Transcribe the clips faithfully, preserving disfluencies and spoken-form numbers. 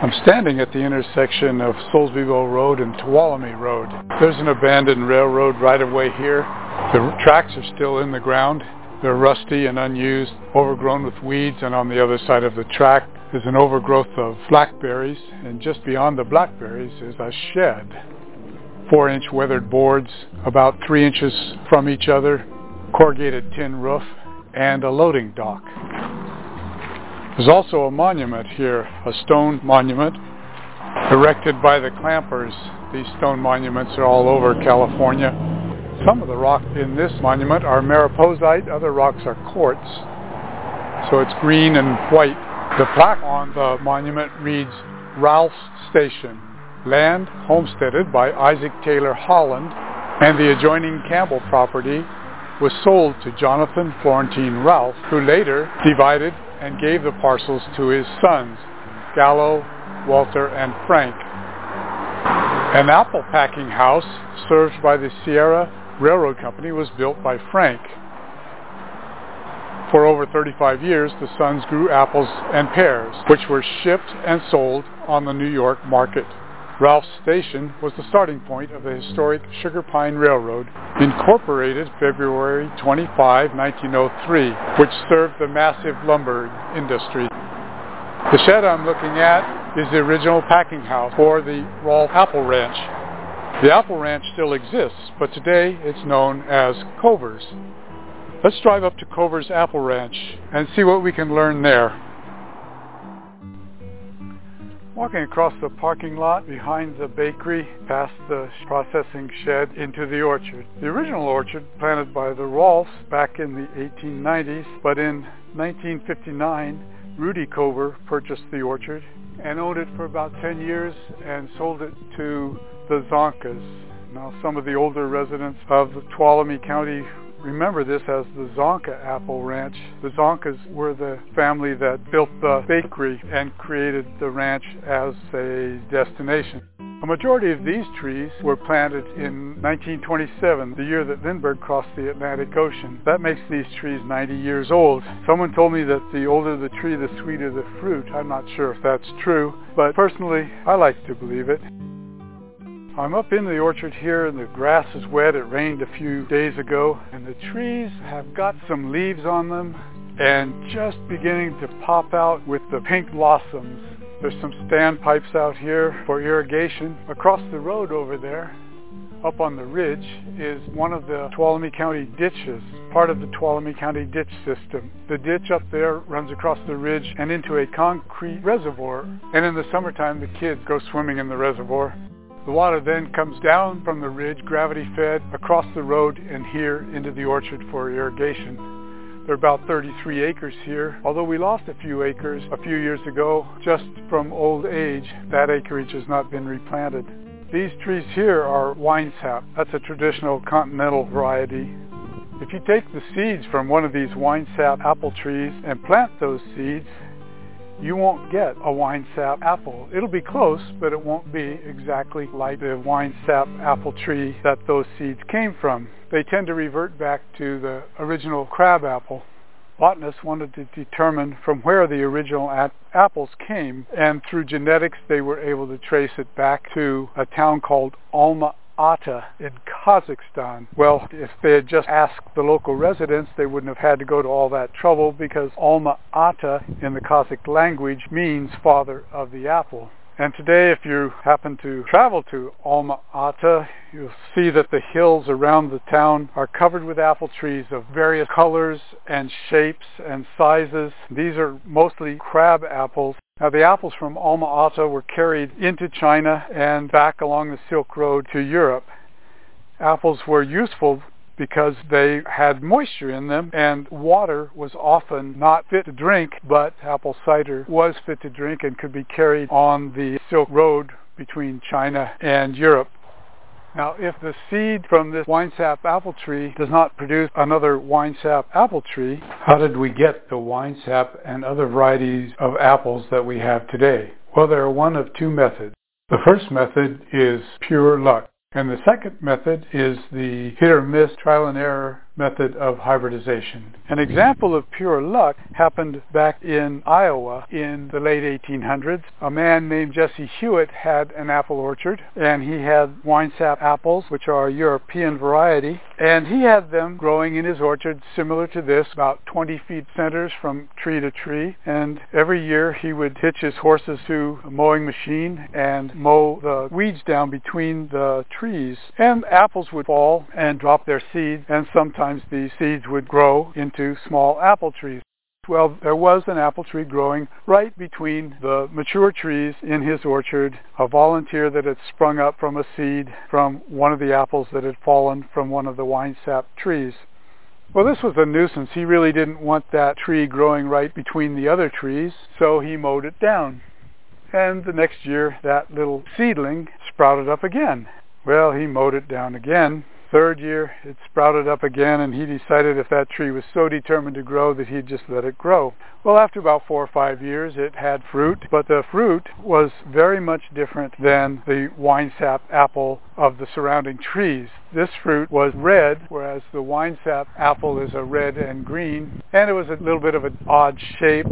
I'm standing at the intersection of Soulsbyville Road and Tuolumne Road. There's an abandoned railroad right away here. The tracks are still in the ground. They're rusty and unused, overgrown with weeds, and on the other side of the track is an overgrowth of blackberries, and just beyond the blackberries is a shed. Four-inch weathered boards, about three inches from each other, corrugated tin roof, and a loading dock. There's also a monument here, a stone monument erected by the Clampers. These stone monuments are all over California. Some of the rock in this monument are mariposite, other rocks are quartz. So it's green and white. The plaque on the monument reads Ralph's Station, land homesteaded by Isaac Taylor Holland, and the adjoining Campbell property was sold to Jonathan Florentine Ralph, who later divided and gave the parcels to his sons, Gallo, Walter, and Frank. An apple packing house served by the Sierra Railroad Company was built by Frank. For over thirty-five years, the sons grew apples and pears, which were shipped and sold on the New York market. Ralph's Station was the starting point of the historic Sugar Pine Railroad, incorporated February twenty-fifth, nineteen oh three, which served the massive lumber industry. The shed I'm looking at is the original packing house for the Rolfe Apple Ranch. The Apple Ranch still exists, but today it's known as Cover's. Let's drive up to Cover's Apple Ranch and see what we can learn there. Walking across the parking lot behind the bakery, past the processing shed, into the orchard. The original orchard planted by the Rolfes back in the eighteen nineties, but in nineteen fifty-nine, Rudy Cover purchased the orchard and owned it for about ten years and sold it to the Zonkas. Now, some of the older residents of Tuolumne County remember this as the Zonka Apple Ranch. The Zonkas were the family that built the bakery and created the ranch as a destination. A majority of these trees were planted in nineteen twenty-seven, the year that Lindbergh crossed the Atlantic Ocean. That makes these trees ninety years old. Someone told me that the older the tree, the sweeter the fruit. I'm not sure if that's true, but personally, I like to believe it. I'm up in the orchard here and the grass is wet. It rained a few days ago and the trees have got some leaves on them and just beginning to pop out with the pink blossoms. There's some standpipes out here for irrigation. Across the road over there, up on the ridge, is one of the Tuolumne County ditches, part of the Tuolumne County ditch system. The ditch up there runs across the ridge and into a concrete reservoir, and in the summertime the kids go swimming in the reservoir. The water then comes down from the ridge, gravity-fed, across the road and here into the orchard for irrigation. There are about thirty-three acres here. Although we lost a few acres a few years ago, just from old age, that acreage has not been replanted. These trees here are winesap. That's a traditional continental variety. If you take the seeds from one of these winesap apple trees and plant those seeds, you won't get a winesap apple. It'll be close, but it won't be exactly like the winesap apple tree that those seeds came from. They tend to revert back to the original crab apple. Botanists wanted to determine from where the original apples came, and through genetics they were able to trace it back to a town called Alma-Ata in Kazakhstan. Well, if they had just asked the local residents, they wouldn't have had to go to all that trouble, because Alma-Ata in the Kazakh language means father of the apple. And today, if you happen to travel to Alma-Ata, you'll see that the hills around the town are covered with apple trees of various colors and shapes and sizes. These are mostly crab apples. Now, the apples from Alma-Ata were carried into China and back along the Silk Road to Europe. Apples were useful because they had moisture in them, and water was often not fit to drink, but apple cider was fit to drink and could be carried on the Silk Road between China and Europe. Now, if the seed from this winesap apple tree does not produce another winesap apple tree, how did we get the winesap and other varieties of apples that we have today? Well, there are one of two methods. The first method is pure luck. And the second method is the hit or miss, trial and error method of hybridization. An example of pure luck happened back in Iowa in the late eighteen hundreds. A man named Jesse Hewitt had an apple orchard, and he had winesap apples, which are a European variety, and he had them growing in his orchard similar to this, about twenty feet centers from tree to tree, and every year he would hitch his horses to a mowing machine and mow the weeds down between the trees, and apples would fall and drop their seeds, and sometimes the seeds would grow into small apple trees. Well, there was an apple tree growing right between the mature trees in his orchard, a volunteer that had sprung up from a seed from one of the apples that had fallen from one of the winesap trees. Well, this was a nuisance. He really didn't want that tree growing right between the other trees, so he mowed it down. And the next year, that little seedling sprouted up again. Well, he mowed it down again. Third year, it sprouted up again, and he decided if that tree was so determined to grow that he'd just let it grow. Well, after about four or five years, it had fruit, but the fruit was very much different than the winesap apple of the surrounding trees. This fruit was red, whereas the winesap apple is a red and green, and it was a little bit of an odd shape.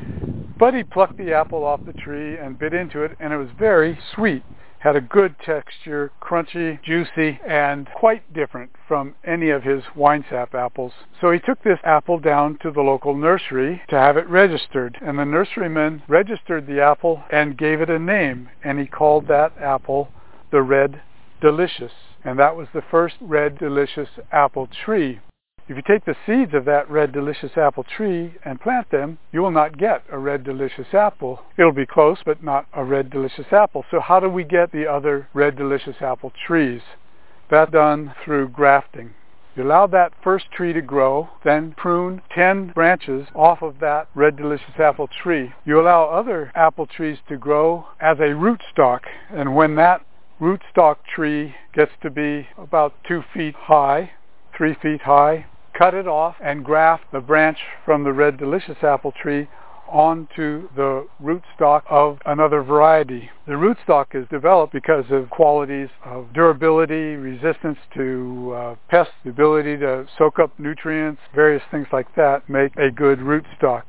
But he plucked the apple off the tree and bit into it, and it was very sweet. Had a good texture, crunchy, juicy, and quite different from any of his winesap apples. So he took this apple down to the local nursery to have it registered, and the nurseryman registered the apple and gave it a name, and he called that apple the Red Delicious, and that was the first Red Delicious apple tree. If you take the seeds of that Red Delicious apple tree and plant them, you will not get a Red Delicious apple. It'll be close, but not a Red Delicious apple. So how do we get the other Red Delicious apple trees? That's done through grafting. You allow that first tree to grow, then prune ten branches off of that Red Delicious apple tree. You allow other apple trees to grow as a rootstock, and when that rootstock tree gets to be about two feet high, three feet high, cut it off and graft the branch from the Red Delicious apple tree onto the rootstock of another variety. The rootstock is developed because of qualities of durability, resistance to uh, pests, the ability to soak up nutrients, various things like that make a good rootstock.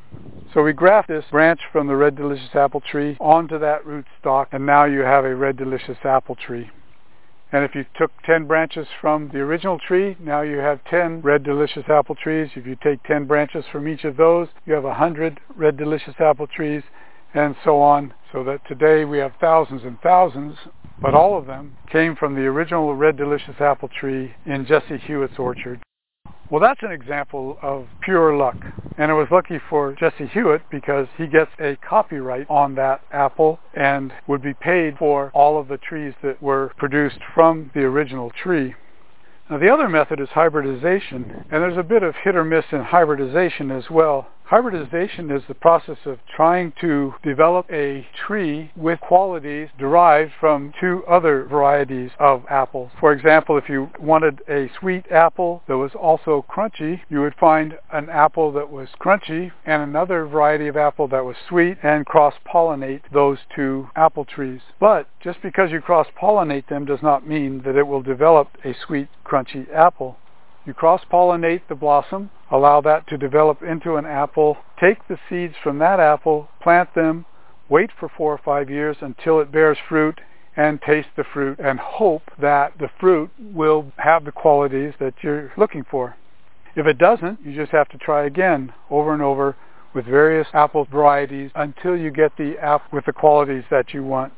So we graft this branch from the Red Delicious apple tree onto that rootstock, and now you have a Red Delicious apple tree. And if you took ten branches from the original tree, now you have ten Red Delicious apple trees. If you take ten branches from each of those, you have one hundred Red Delicious apple trees, and so on. So that today we have thousands and thousands, but all of them came from the original Red Delicious apple tree in Jesse Hewitt's orchard. Well, that's an example of pure luck. And it was lucky for Jesse Hewitt because he gets a copyright on that apple and would be paid for all of the trees that were produced from the original tree. Now, the other method is hybridization, and there's a bit of hit or miss in hybridization as well. Hybridization is the process of trying to develop a tree with qualities derived from two other varieties of apples. For example, if you wanted a sweet apple that was also crunchy, you would find an apple that was crunchy and another variety of apple that was sweet and cross-pollinate those two apple trees. But just because you cross-pollinate them does not mean that it will develop a sweet, crunchy apple. You cross-pollinate the blossom, allow that to develop into an apple, take the seeds from that apple, plant them, wait for four or five years until it bears fruit, and taste the fruit and hope that the fruit will have the qualities that you're looking for. If it doesn't, you just have to try again over and over with various apple varieties until you get the apple with the qualities that you want.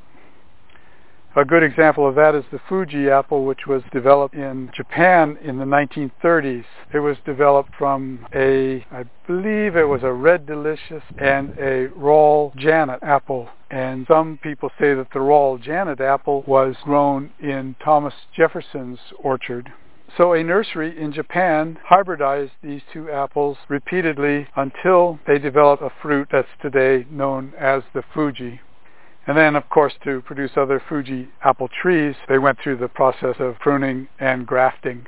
A good example of that is the Fuji apple, which was developed in Japan in the nineteen thirties. It was developed from a, I believe it was a Red Delicious and a Rawl Janet apple. And some people say that the Rawl Janet apple was grown in Thomas Jefferson's orchard. So a nursery in Japan hybridized these two apples repeatedly until they developed a fruit that's today known as the Fuji. And then, of course, to produce other Fuji apple trees, they went through the process of pruning and grafting.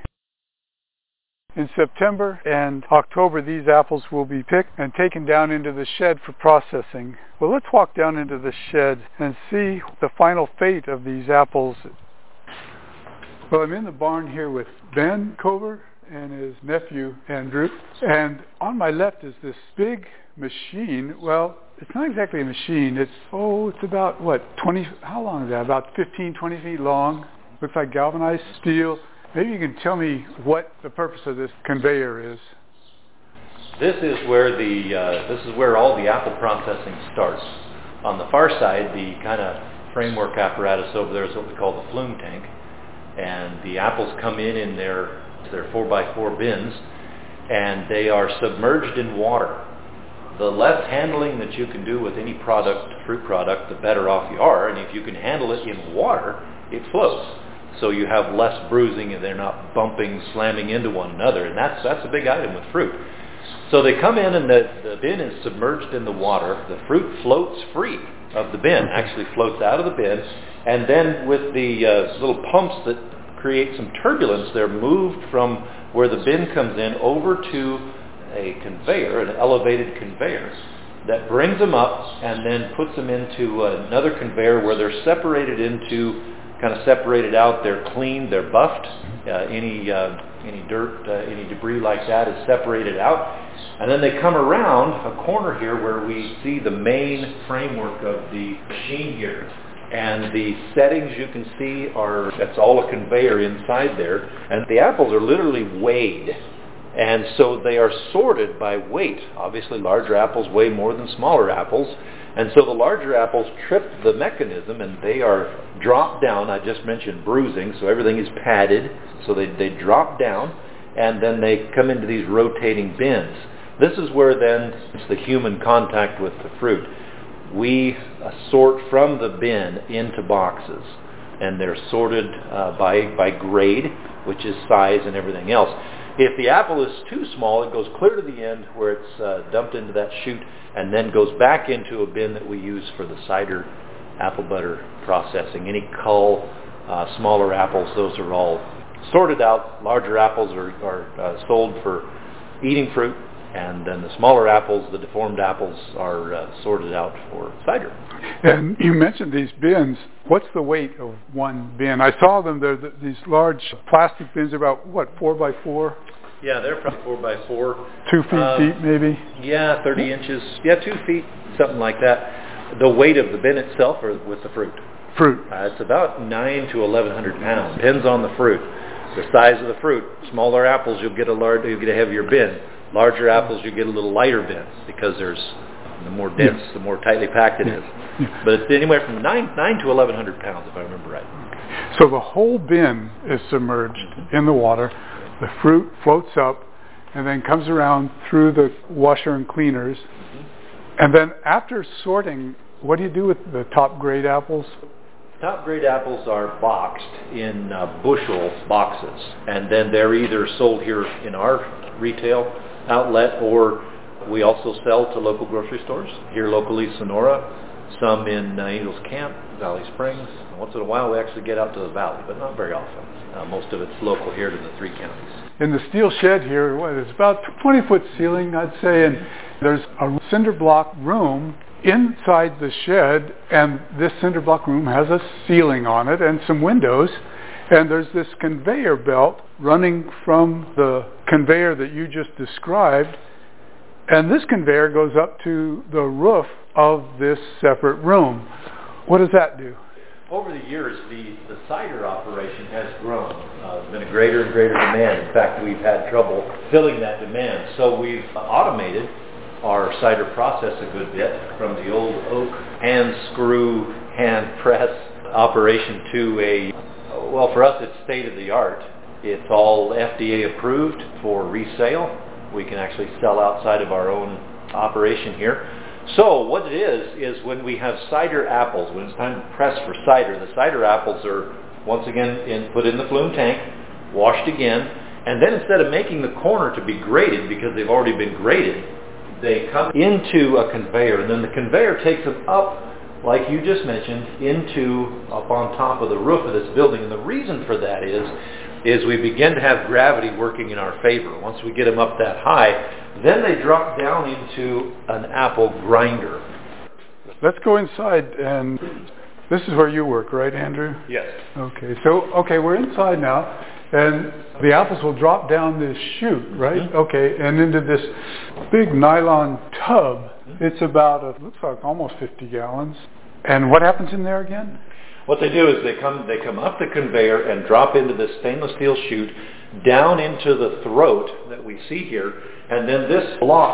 In September and October, these apples will be picked and taken down into the shed for processing. Well, let's walk down into the shed and see the final fate of these apples. Well, I'm in the barn here with Ben Kober and his nephew, Andrew. And on my left is this big machine. Well, it's not exactly a machine. It's, oh, it's about, what, twenty, how long is that? About fifteen, twenty feet long. Looks like galvanized steel. Maybe you can tell me what the purpose of this conveyor is. This is where the uh, this is where all the apple processing starts. On the far side, the kind of framework apparatus over there is what we call the flume tank, and the apples come in in their their four by four bins, and they are submerged in water. The less handling that you can do with any product, fruit product, the better off you are. And if you can handle it in water, it floats. So you have less bruising, and they're not bumping, slamming into one another. And that's that's a big item with fruit. So they come in, and the, the bin is submerged in the water. The fruit floats free of the bin, actually floats out of the bin. And then with the uh, little pumps that create some turbulence, they're moved from where the bin comes in over to a conveyor, an elevated conveyor, that brings them up and then puts them into another conveyor where they're separated into, kind of separated out, they're cleaned, they're buffed. Uh, any uh, any dirt, uh, any debris like that is separated out. And then they come around a corner here where we see the main framework of the machine here. And the settings you can see are, that's all a conveyor inside there. And the apples are literally weighed. And so they are sorted by weight. Obviously larger apples weigh more than smaller apples. And so the larger apples trip the mechanism, and they are dropped down. I just mentioned bruising, so everything is padded. So they, they drop down, and then they come into these rotating bins. This is where then it's the human contact with the fruit. We uh, sort from the bin into boxes, and they're sorted uh, by, by grade, which is size and everything else. If the apple is too small, it goes clear to the end where it's uh, dumped into that chute and then goes back into a bin that we use for the cider apple butter processing. Any cull, uh, smaller apples, those are all sorted out. Larger apples are, are uh, sold for eating fruit, and then the smaller apples, the deformed apples, are uh, sorted out for cider. And you mentioned these bins. What's the weight of one bin? I saw them. They're the, these large plastic bins, about, what, four by four? Yeah, they're probably four by four. Two feet um, deep, maybe? Yeah, thirty inches. Yeah, two feet, something like that. The weight of the bin itself, or with the fruit? Fruit. Uh, it's about nine to eleven hundred pounds. Depends on the fruit, the size of the fruit. Smaller apples, you'll get a large, you'll get a heavier bin. Larger apples, you get a little lighter bin because there's the more dense, yeah. the more tightly packed it yeah. is. Yeah. But it's anywhere from nine nine to eleven hundred pounds, if I remember right. So the whole bin is submerged mm-hmm. in the water. The fruit floats up and then comes around through the washer and cleaners. Mm-hmm. And then after sorting, what do you do with the top grade apples? Top grade apples are boxed in uh, bushel boxes, and then they're either sold here in our retail outlet, or we also sell to local grocery stores here locally, Sonora, some in uh, Angels Camp, Valley Springs. Once in a while we actually get out to the valley, but not very often. Uh, most of it's local here to the three counties. In the steel shed here, what, it's about twenty foot ceiling, I'd say, and there's a cinder block room inside the shed, and this cinder block room has a ceiling on it and some windows, and there's this conveyor belt running from the conveyor that you just described, and this conveyor goes up to the roof of this separate room. What does that do? Over the years, the, the cider operation has grown. Uh, there's been a greater and greater demand. In fact, we've had trouble filling that demand. So we've automated our cider process a good bit from the old oak hand screw, hand press operation to a, well, for us it's state of the art. It's all F D A approved for resale. We can actually sell outside of our own operation here. So what it is, is when we have cider apples, when it's time to press for cider, the cider apples are once again in, put in the flume tank, washed again, and then instead of making the corner to be graded, because they've already been graded, they come into a conveyor, and then the conveyor takes them up, like you just mentioned, into up on top of the roof of this building. And the reason for that is, is we begin to have gravity working in our favor. Once we get them up that high, then they drop down into an apple grinder. Let's go inside, and this is where you work, right, Andrew? Yes. Okay, so, okay, we're inside now, And the apples will drop down this chute, right? Mm-hmm. Okay, and into this big nylon tub. Mm-hmm. It's about, it looks like almost fifty gallons. And what happens in there again? What they do is they come they come up the conveyor and drop into this stainless steel chute down into the throat that we see here, and then this block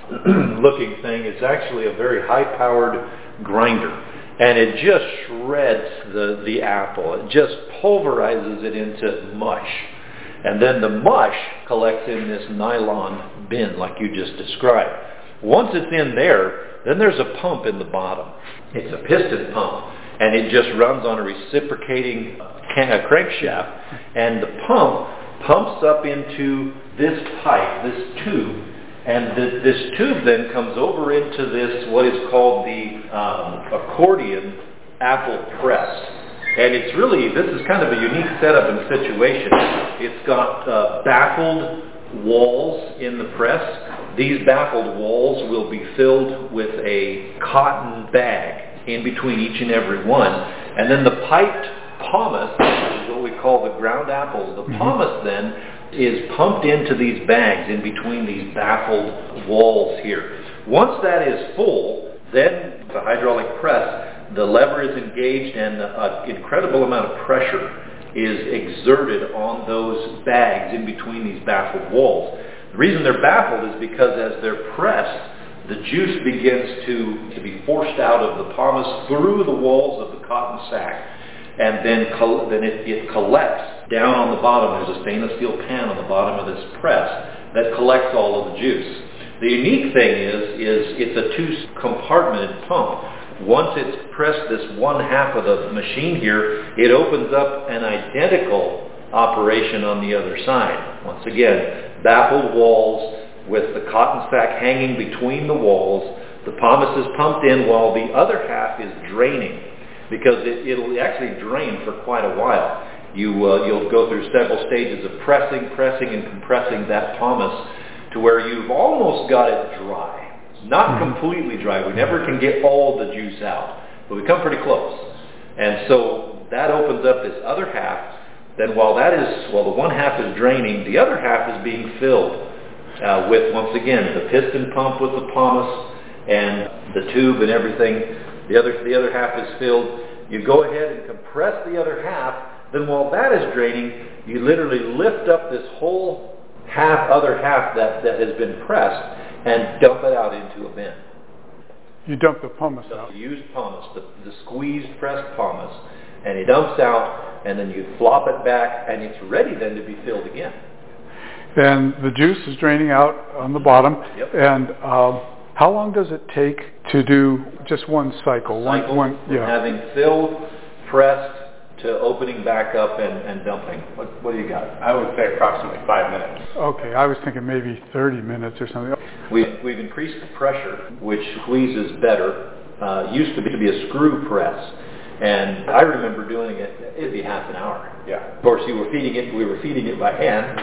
looking thing is actually a very high-powered grinder, and it just shreds the, the apple. It just pulverizes it into mush. And then the mush collects in this nylon bin like you just described. Once it's in there, then there's a pump in the bottom. It's a piston pump, and it just runs on a reciprocating can- crankshaft, and the pump pumps up into this pipe, this tube, and the, this tube then comes over into this, what is called the um, accordion apple press. And it's really, this is kind of a unique setup and situation. It's got uh, baffled walls in the press. These baffled walls will be filled with a cotton bag in between each and every one. And then the piped pomace, which is what we call the ground apples, the mm-hmm. pomace then is pumped into these bags in between these baffled walls here. Once that is full, then the hydraulic press, the lever is engaged and an incredible amount of pressure is exerted on those bags in between these baffled walls. The reason they're baffled is because as they're pressed, the juice begins to, to be forced out of the pomace through the walls of the cotton sack, and then, col- then it, it collects down on the bottom. There's a stainless steel pan on the bottom of this press that collects all of the juice. The unique thing is, is it's a two-compartmented pump. Once it's pressed this one half of the machine here, it opens up an identical operation on the other side. Once again, baffled walls with the cotton sack hanging between the walls. The pomace is pumped in while the other half is draining, because it, it'll actually drain for quite a while. You, uh, you'll go through several stages of pressing, pressing, and compressing that pomace to where you've almost got it dry. Not completely dry. We never can get all the juice out, but we come pretty close. And so that opens up this other half. Then while that is, while the one half is draining, the other half is being filled uh, with, once again, the piston pump with the pomace and the tube and everything. The other, the other half is filled. You go ahead and compress the other half. Then while that is draining, you literally lift up this whole half, other half that, that has been pressed, and dump it out into a bin. You dump the pomace so out. The used pomace, the, the squeezed pressed pomace, and it dumps out, and then you flop it back, and it's ready then to be filled again. And the juice is draining out on the bottom. Yep. And um, how long does it take to do just one cycle? Cycle, one, one, yeah. Having filled, pressed, to opening back up and, and dumping. What, what do you got? I would say approximately five minutes. Okay, I was thinking maybe thirty minutes or something. We, we've increased the pressure, which squeezes better. Uh, used to be, to be a screw press, and I remember doing it, it'd be half an hour. Yeah. Of course, you were feeding it, we were feeding it by hand.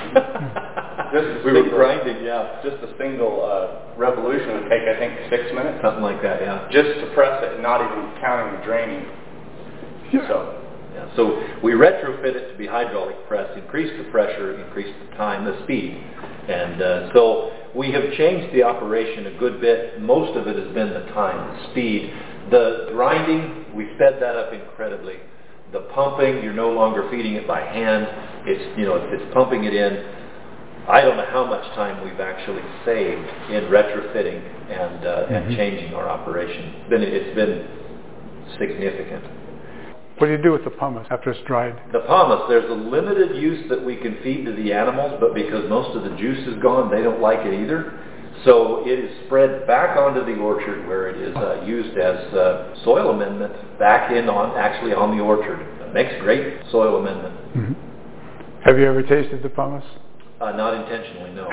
Just we were grinding, yeah. Just a single uh, revolution would take, I think, six minutes. Something like that, yeah. Just to press it, not even counting the draining. Yeah. So. Yeah, so we retrofit it to be hydraulic press, increase the pressure, increase the time, the speed. And uh, so we have changed the operation a good bit. Most of it has been the time, the speed. The grinding, we sped that up incredibly. The pumping, you're no longer feeding it by hand. It's, you know, it's pumping it in. I don't know how much time we've actually saved in retrofitting and, uh, and mm-hmm. changing our operation. It's been, it's been significant. What do you do with the pomace after it's dried? The pomace, there's a limited use that we can feed to the animals, but because most of the juice is gone, they don't like it either. So it is spread back onto the orchard where it is uh, used as uh, soil amendment back in on, actually on the orchard. It makes great soil amendment. Mm-hmm. Have you ever tasted the pomace? Uh, not intentionally, no.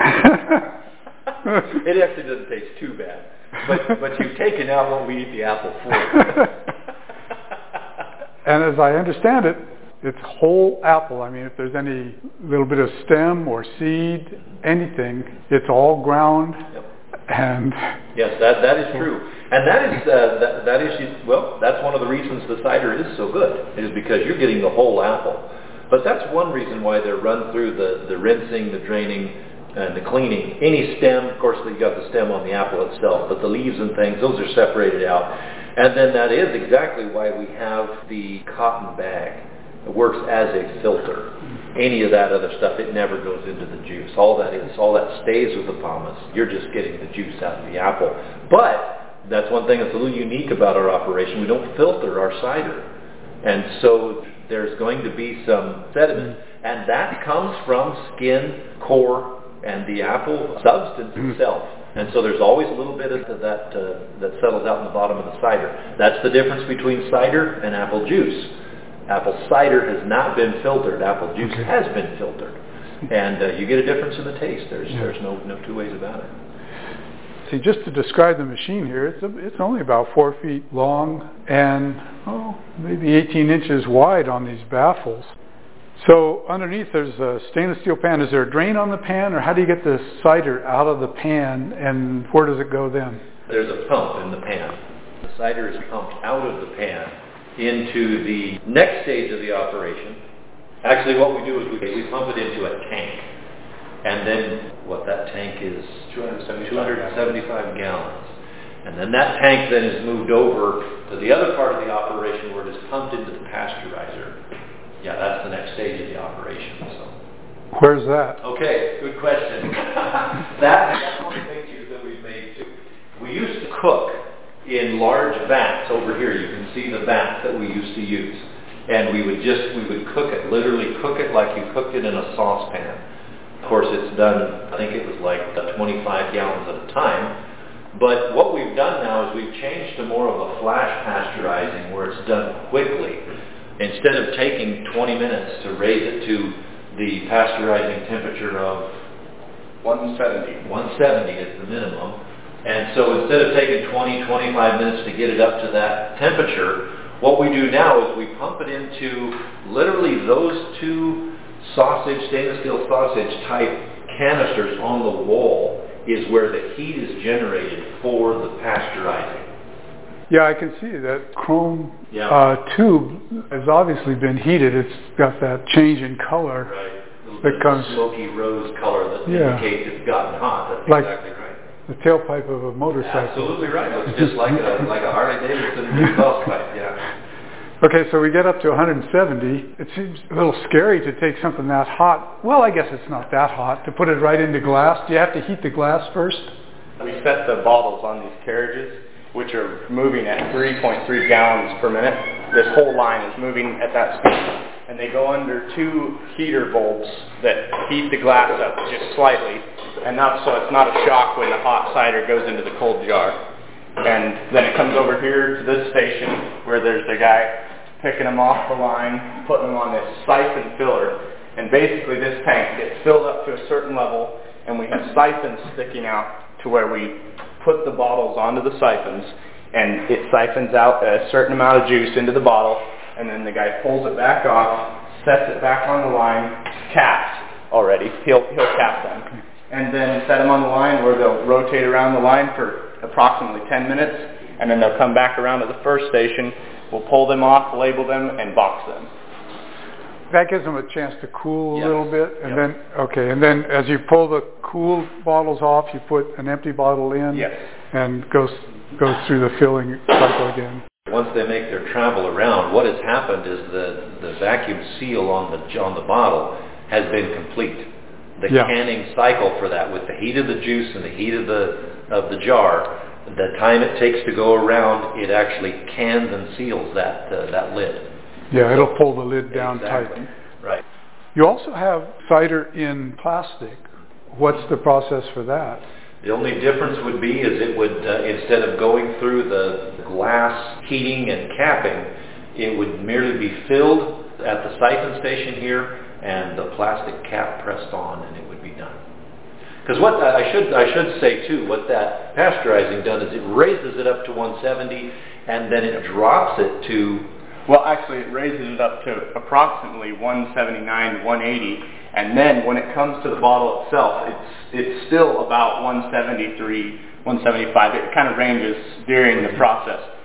It actually doesn't taste too bad. But, but you've taken out what we eat the apple for. And as I understand it, it's whole apple. I mean, if there's any little bit of stem or seed, anything, it's all ground. Yep. And yes, that that is true. And that is uh, that that is well, that's one of the reasons the cider is so good, is because you're getting the whole apple. But that's one reason why they're run through the, the rinsing, the draining, and the cleaning. Any stem, of course, you got the stem on the apple itself, but the leaves and things, those are separated out. And then that is exactly why we have the cotton bag. It works as a filter. Any of that other stuff, it never goes into the juice. All that is, all that stays with the pomace. You're just getting the juice out of the apple. But that's one thing that's a little unique about our operation. We don't filter our cider. And so there's going to be some sediment. And that comes from skin, core, and the apple substance itself. And so there's always a little bit of that uh, that settles out in the bottom of the cider. That's the difference between cider and apple juice. Apple cider has not been filtered. Apple juice okay. has been filtered. And uh, you get a difference in the taste. There's yeah. there's no, no two ways about it. See, just to describe the machine here, it's, a, it's only about four feet long and, oh, maybe eighteen inches wide on these baffles. So underneath there's a stainless steel pan. Is there a drain on the pan, or how do you get the cider out of the pan, and where does it go then? There's a pump in the pan. The cider is pumped out of the pan into the next stage of the operation. Actually, what we do is we, we pump it into a tank. And then what that tank is, two hundred seventy-five gallons. And then that tank then is moved over to the other part of the operation where it is pumped into the pasteurizer. Yeah, that's the next stage of the operation. So. Where's that? Okay, good question. that, that's one of the pictures that we've made too. We used to cook in large vats. Over here you can see the vats that we used to use. And we would just, we would cook it, literally cook it like you cooked it in a saucepan. Of course it's done, I think it was like twenty-five gallons at a time. But what we've done now is we've changed to more of a flash pasteurizing where it's done quickly. Instead of taking twenty minutes to raise it to the pasteurizing temperature of one seventy. one seventy is the minimum. And so instead of taking twenty, twenty-five minutes to get it up to that temperature, what we do now is we pump it into literally those two sausage, stainless steel sausage type canisters on the wall is where the heat is generated for the pasteurizing. Yeah, I can see that chrome yeah. uh, tube has obviously been heated. It's got that change in color right. that comes smoky rose color that yeah. indicates it's gotten hot. That's like exactly right. The tailpipe of a motorcycle. Absolutely right. It's just like a like a Harley Davidson exhaust pipe. Yeah. Okay, so we get up to one hundred seventy. It seems a little scary to take something that hot. Well, I guess it's not that hot. To put it right into glass, do you have to heat the glass first? We set the bottles on these carriages, which are moving at three point three gallons per minute. This whole line is moving at that speed. And they go under two heater bulbs that heat the glass up just slightly, enough so it's not a shock when the hot cider goes into the cold jar. And then it comes over here to this station where there's the guy picking them off the line, putting them on this siphon filler. And basically this tank gets filled up to a certain level, and we have siphons sticking out to where we put the bottles onto the siphons, and it siphons out a certain amount of juice into the bottle, and then the guy pulls it back off, sets it back on the line, caps already. He'll, he'll cap them. And then set them on the line where they'll rotate around the line for approximately ten minutes, and then they'll come back around to the first station. We'll pull them off, label them, and box them. That gives them a chance to cool a yes. little bit, and yep. then okay, and then as you pull the cool bottles off, you put an empty bottle in, yes. and goes goes through the filling cycle again. Once they make their travel around, what has happened is the the vacuum seal on the on the bottle has been complete. The yeah. canning cycle for that, with the heat of the juice and the heat of the of the jar, the time it takes to go around, it actually cans and seals that uh, that lid. Yeah, so, it'll pull the lid down exactly. tight. Right. You also have cider in plastic. What's the process for that? The only difference would be is it would, uh, instead of going through the glass heating and capping, it would merely be filled at the siphon station here and the plastic cap pressed on, and it would be done. Because what uh, I should I should say too, what that pasteurizing does is it raises it up to one seventy, and then it drops it to. Well, actually, it raises it up to approximately one seventy-nine, one eighty, and then when it comes to the bottle itself, it's it's still about one seventy-three, one seventy-five. It kind of ranges during the process.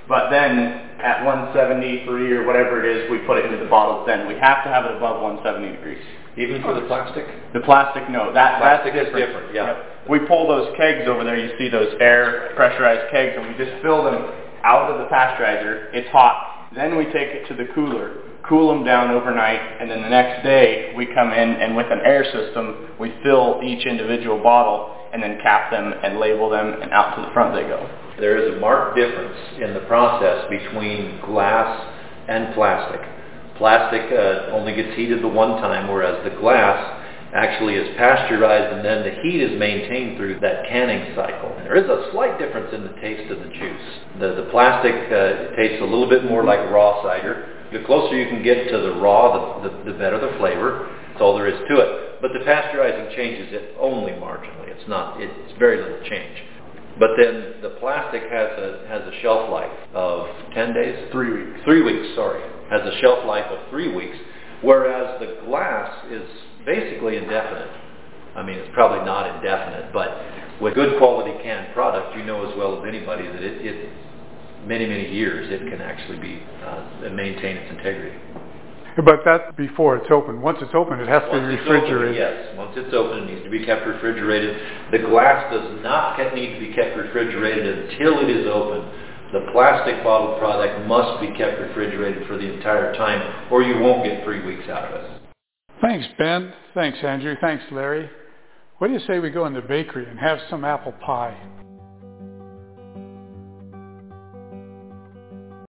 But then at one seventy-three or whatever it is, we put it into the bottles then. We have to have it above one seventy degrees. Even for the plastic? The plastic, no. That, plastic that's different. is different, yeah. Yep. We pull those kegs over there, you see those air pressurized kegs, and we just fill them out of the pasteurizer. It's hot. Then we take it to the cooler, cool them down overnight, and then the next day we come in and with an air system, we fill each individual bottle and then cap them and label them, and out to the front they go. There is a marked difference in the process between glass and plastic. Plastic uh, only gets heated the one time, whereas the glass actually is pasteurized and then the heat is maintained through that canning cycle. There is a slight difference in the taste of the juice. The, the plastic uh, tastes a little bit more like raw cider. The closer you can get to the raw, the, the, the better the flavor. That's all there is to it. But the pasteurizing changes it only marginally. It's not, it's very little change. But then the plastic has a has a shelf life of ten days? Three weeks. Three weeks, sorry. Has a shelf life of three weeks, whereas the glass is basically indefinite. I mean, it's probably not indefinite, but with good quality canned product, you know as well as anybody that it, it many, many years it can actually be uh, maintain its integrity. But that's before it's open. Once it's open, it has Once to be it's refrigerated. Open, yes, once it's open, it needs to be kept refrigerated. The glass does not need to be kept refrigerated until it is open. The plastic bottled product must be kept refrigerated for the entire time, or you won't get three weeks out of it. Thanks, Ben. Thanks, Andrew. Thanks, Larry. What do you say we go in the bakery and have some apple pie?